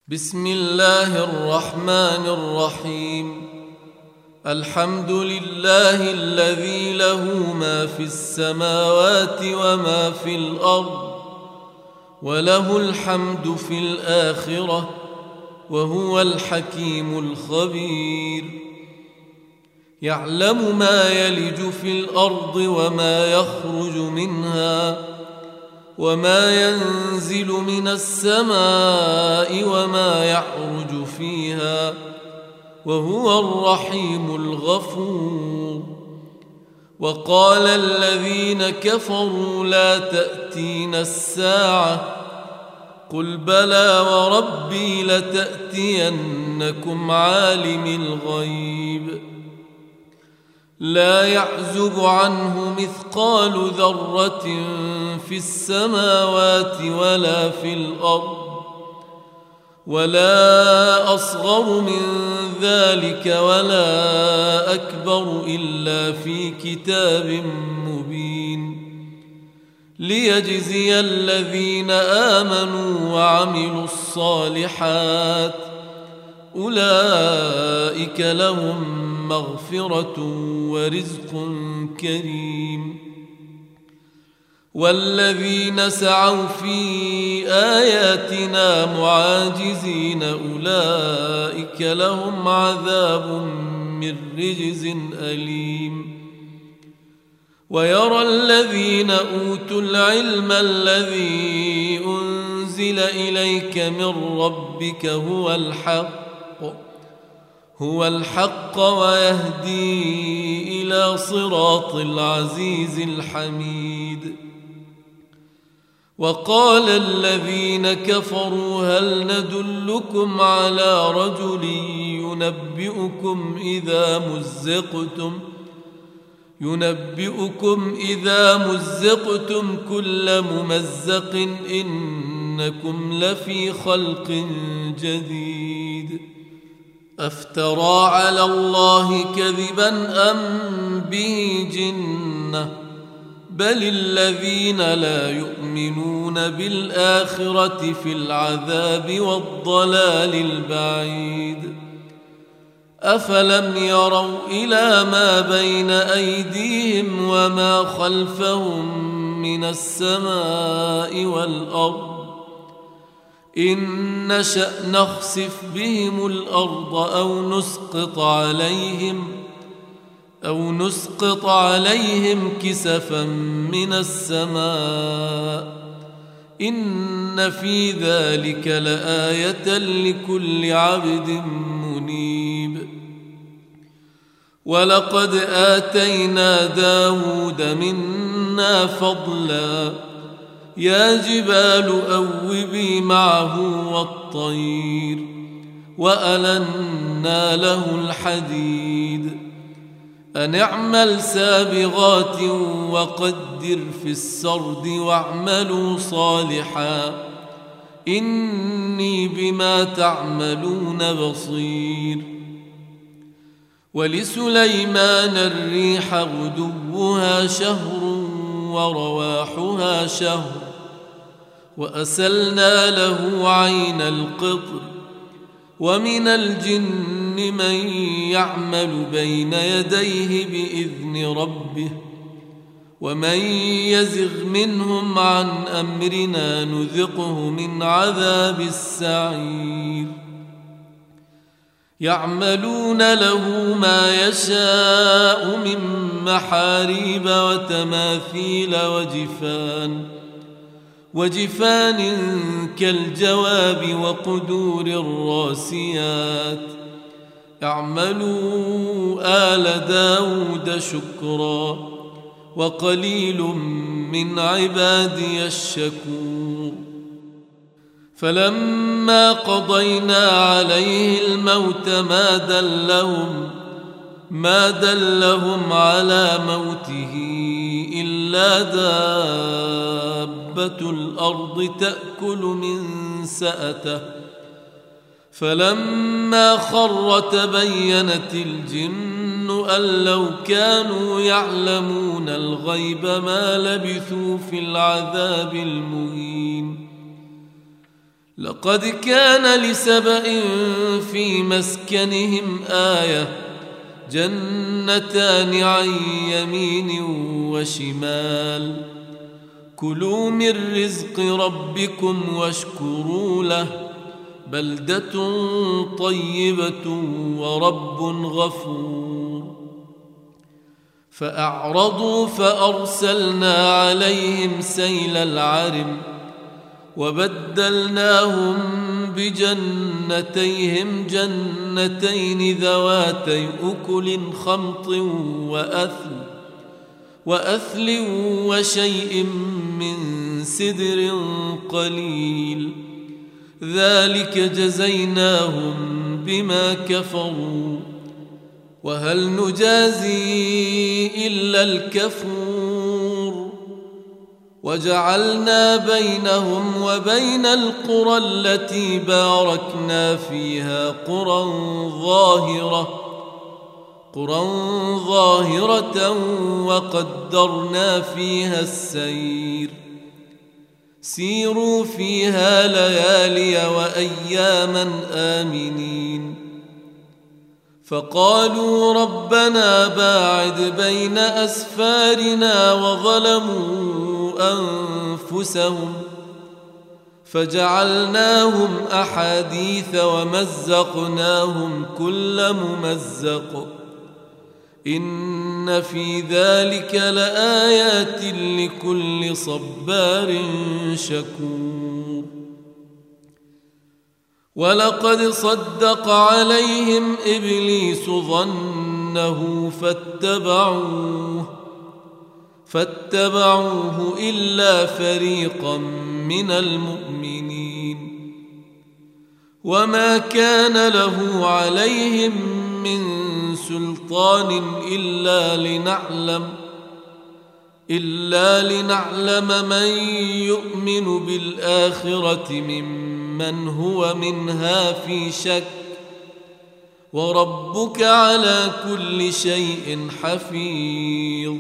بسم الله الرحمن الرحيم. الحمد لله الذي له ما في السماوات وما في الأرض، وله الحمد في الآخرة، وهو الحكيم الخبير. يعلم ما يلج في الأرض وما يخرج منها، وما ينزل من السماء وما يعرج فيها، وهو الرحيم الغفور. وقال الذين كفروا لا تأتينا الساعة، قل بلى وربي لتأتينكم عالم الغيب لا يعزب عنه مثقال ذرة في السماوات ولا في الأرض، ولا أصغر من ذلك ولا أكبر إلا في كتاب مبين، ليجزي الذين آمنوا وعملوا الصالحات، أولئك لهم مغفرة ورزق كريم. والذين سعوا في آياتنا معاجزين أولئك لهم عذاب من رجز أليم. ويرى الذين أوتوا العلم الذي أنزل إليك من ربك هو الحق ويهدي إلى صراط العزيز الحميد. وقال الذين كفروا هل ندلكم على رجل ينبئكم إذا مزقتم كل ممزق إنكم لفي خلق جديد. أفترى على الله كذبا أم به جنة، بل الذين لا يؤمنون بالآخرة في العذاب والضلال البعيد. أفلم يروا إلى ما بين أيديهم وما خلفهم من السماء والأرض، إن نشأ نخسف بهم الأرض أو نسقط عليهم كسفا من السماء، إن في ذلك لآية لكل عبد منيب. ولقد آتينا داود منا فضلا، يا جبال أوبي معه والطير، وألنا له الحديد، أن اعمل سابغات وقدر في السرد واعملوا صالحا إني بما تعملون بصير. ولسليمان الريح غدوها شهر ورواحها شهر، وأسلنا له عين القطر. ومن الجن من يعمل بين يديه بإذن ربه، ومن يزغ منهم عن أمرنا نذقه من عذاب السعير. يعملون له ما يشاء من محاريب وتماثيل وجفان كالجواب وقدور الراسيات. اعملوا آل داود شكرا، وقليل من عبادي الشكور. فلما قضينا عليه الموت ما دلهم على موته إلا دابة الأرض تأكل من سأته. فلما خر تبينت الجن أن لو كانوا يعلمون الغيب ما لبثوا في العذاب المهين. لقد كان لسبإ في مسكنهم آية جنتان عن يمين وشمال كلوا من رزق ربكم واشكروا له بلدة طيبة ورب غفور فأعرضوا فأرسلنا عليهم سيل العرم وبدلناهم بجنتيهم جنتين ذواتي أكل خمط وأثل وشيء من سدر قليل ذلك جزيناهم بما كفروا وهل نجازي إلا الكفور وجعلنا بينهم وبين القرى التي باركنا فيها قرى ظاهرة وقدرنا فيها السير سيروا فيها ليالي وأياما آمنين فقالوا ربنا باعد بين أسفارنا وظلموا أنفسهم فجعلناهم أحاديث ومزقناهم كل ممزق إن في ذلك لآيات لكل صبار شكور ولقد صدق عليهم إبليس ظنه فاتبعوه إلا فريقا من المؤمنين وما كان له عليهم من سلطان إلا لنعلم من يؤمن بالآخرة ممن هو منها في شك وربك على كل شيء حفيظ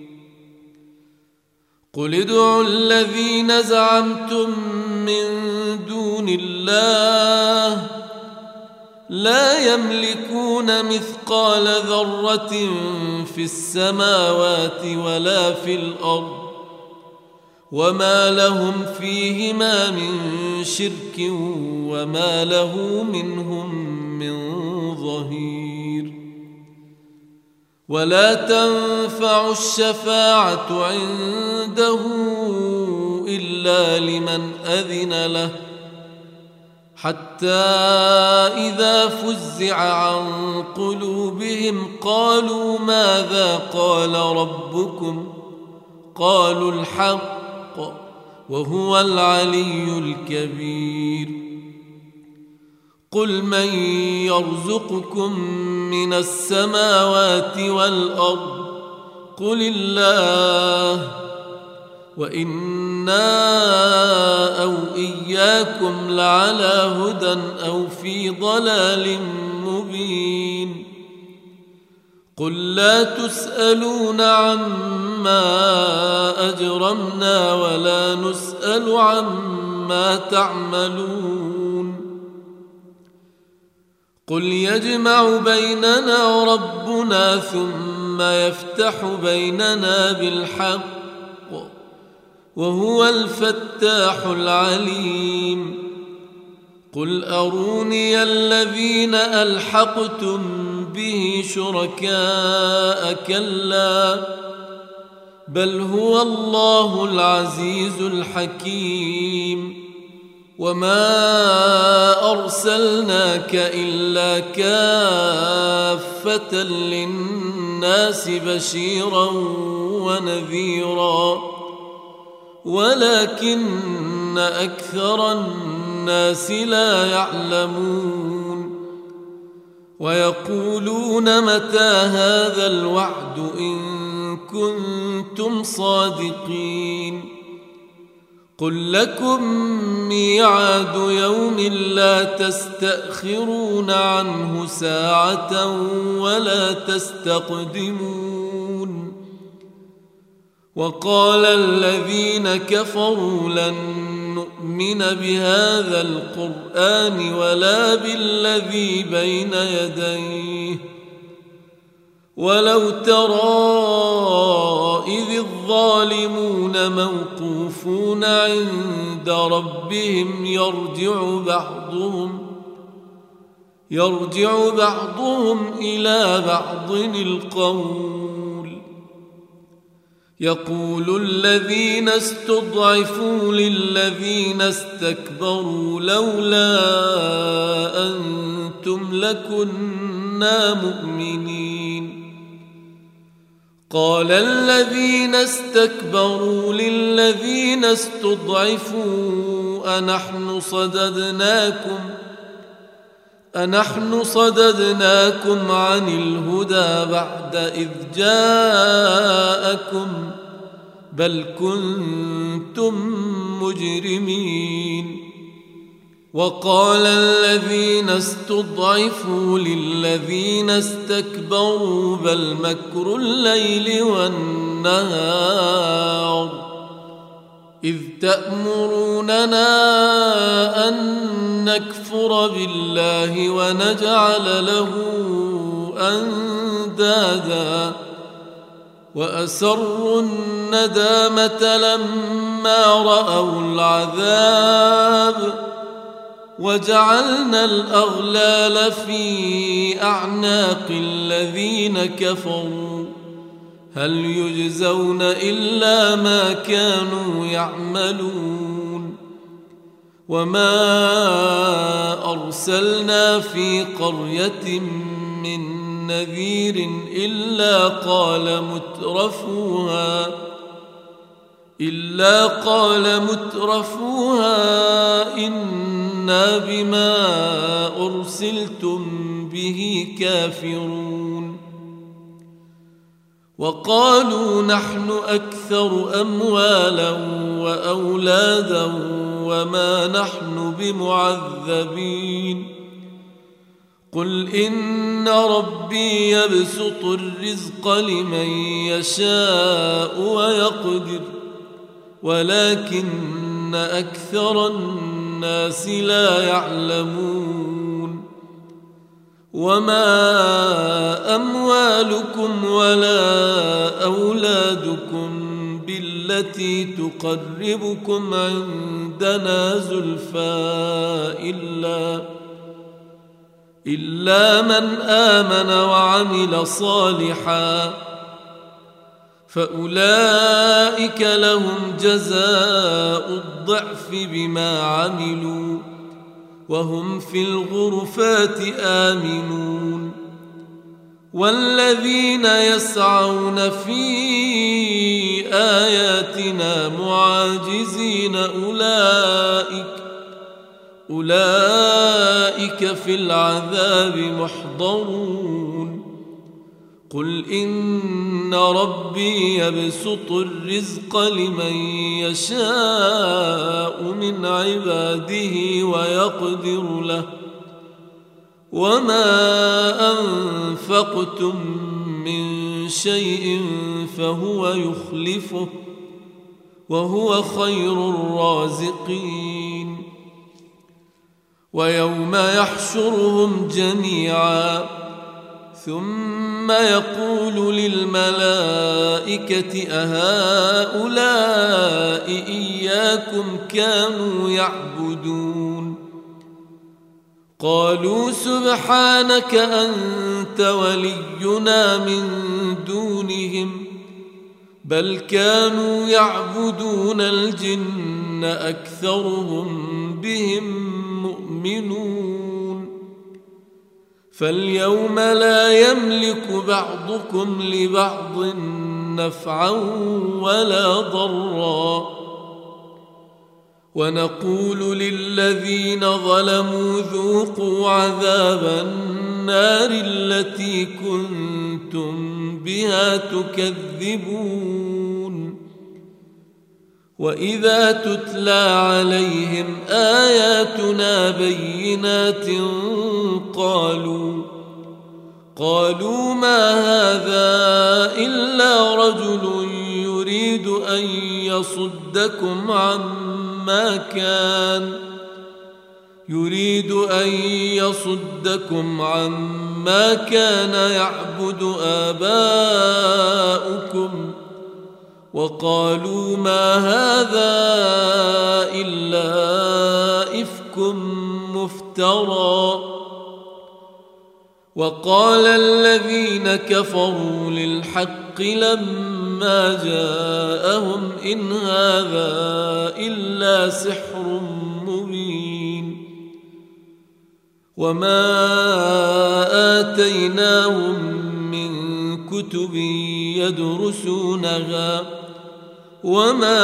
قل ادعوا الذين زعمتم من دون الله لا يملكون مثقال ذرة في السماوات ولا في الأرض وما لهم فيهما من شرك وما له منهم من ظهير ولا تنفع الشفاعة عنده إلا لمن أذن له حتى إذا فزع عن قلوبهم قالوا ماذا قال ربكم قالوا الحق وهو العلي الكبير قل من يرزقكم من السماوات والأرض قل الله وإنا أو إياكم لعلى هدى أو في ضلال مبين قل لا تسألون عما أجرمنا ولا نسأل عما تعملون قل يجمع بيننا ربنا ثم يفتح بيننا بالحق وهو الفتاح العليم قل أروني الذين ألحقتم به شركاء كلا بل هو الله العزيز الحكيم وما أرسلناك إلا كافة للناس بشيرا ونذيرا ولكن أكثر الناس لا يعلمون ويقولون متى هذا الوعد إن كنتم صادقين قل لكم ميعاد يوم لا تستأخرون عنه ساعة ولا تستقدمون وقال الذين كفروا لن لنؤمن بهذا القرآن ولا بالذي بين يديه ولو ترى إذ الظالمون موقوفون عند ربهم يرجع بعضهم إلى بعض القول يقول الذين استضعفوا للذين استكبروا لولا أنتم لكنا مؤمنين قال الذين استكبروا للذين استضعفوا أنحن صددناكم عن الهدى بعد إذ جاءكم بل كنتم مجرمين وقال الذين استضعفوا للذين استكبروا بل مكر الليل والنهار إذ تأمروننا أن نكفر بالله ونجعل له أندادا وأسروا الندامة لما رأوا العذاب وجعلنا الأغلال في أعناق الذين كفروا هل يجزون إلا ما كانوا يعملون وما أرسلنا في قرية من نذير إلا قال مترفوها إنا بما أرسلتم به كافرون وقالوا نحن أكثر أموالا وأولادا وما نحن بمعذبين قل إن ربي يبسط الرزق لمن يشاء ويقدر ولكن أكثر الناس لا يعلمون وما أموالكم ولا أولادكم بالتي تقربكم عندنا زلفى إلا من آمن وعمل صالحا فأولئك لهم جزاء الضعف بما عملوا وهم في الغرفات آمنون والذين يسعون في آياتنا معاجزين أولئك في العذاب محضرون قل إن ربي يبسط الرزق لمن يشاء من عباده ويقدر له وما أنفقتم من شيء فهو يخلفه وهو خير الرازقين ويوم يحشرهم جميعا ثم يقول للملائكة أهؤلاء إياكم كانوا يعبدون قالوا سبحانك أنت ولينا من دونهم بل كانوا يعبدون الجن أكثرهم بهم مؤمنون فاليوم لا يملك بعضكم لبعض نفعا ولا ضرا ونقول للذين ظلموا ذوقوا عذاب النار التي كنتم بها تكذبون وإذا تتلى عليهم آياتنا بينات قالوا ما هذا إلا رجل يريد أن يصدكم عما عما كان يريد أن يصدكم عما كان يعبد آباؤكم وقالوا ما هذا إلا إفك مفترى. وقال الذين كفروا للحق لما جاءهم إن هذا إلا سحر مبين. وما آتيناهم من كتب يدرسونها وما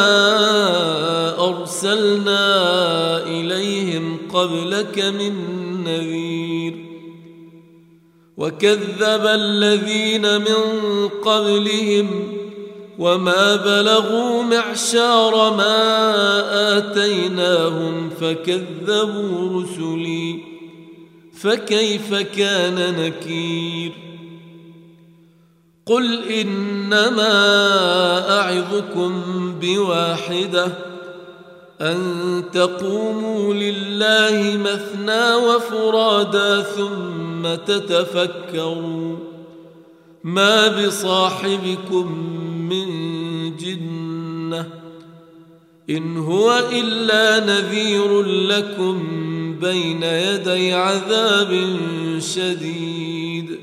أرسلنا إليهم قبلك من نذير. وكذب الذين من قبلهم وما بلغوا معشار ما آتيناهم فكذبوا رسلي فكيف كان نكير. قل إنما أعظكم بواحدة أن تقوموا لله مثنى وفرادا ثم تتفكروا ما بصاحبكم من جنة إن هو إلا نذير لكم بين يدي عذاب شديد.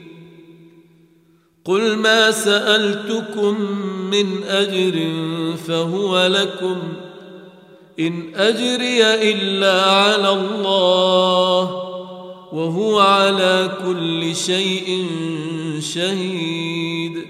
قل ما سألتكم من أجر فهو لكم إن أجري إلا على الله وهو على كل شيء شهيد.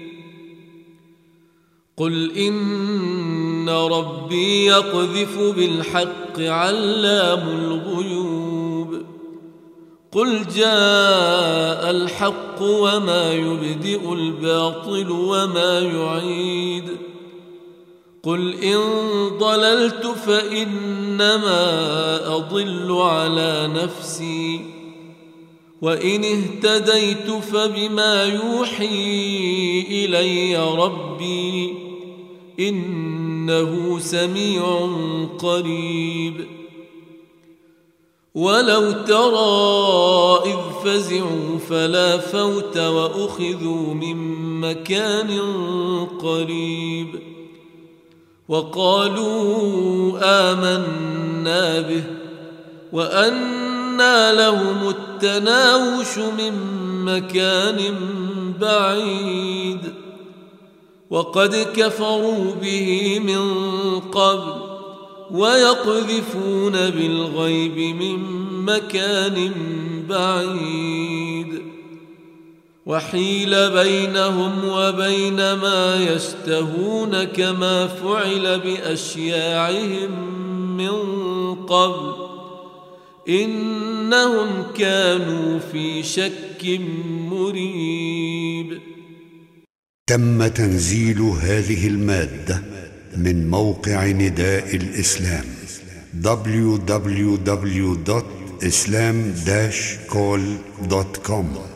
قل إن ربي يقذف بالحق علام الغيوب. قل جاء الحق وما يبدئ الباطل وما يعيد. قل إن ضللت فإنما أضل على نفسي وإن اهتديت فبما يوحي إلي ربي إنه سميع قريب. ولو ترى إذ فزعوا فلا فوت وأخذوا من مكان قريب وقالوا آمنا به وأنى لهم التناوش من مكان بعيد وقد كفروا به من قبل ويقذفون بالغيب من مكان بعيد. وحيل بينهم وبين ما يشتهون كما فعل بأشياعهم من قبل إنهم كانوا في شك مريب. تم تنزيل هذه المادة من موقع نداء الإسلام www.islam-call.com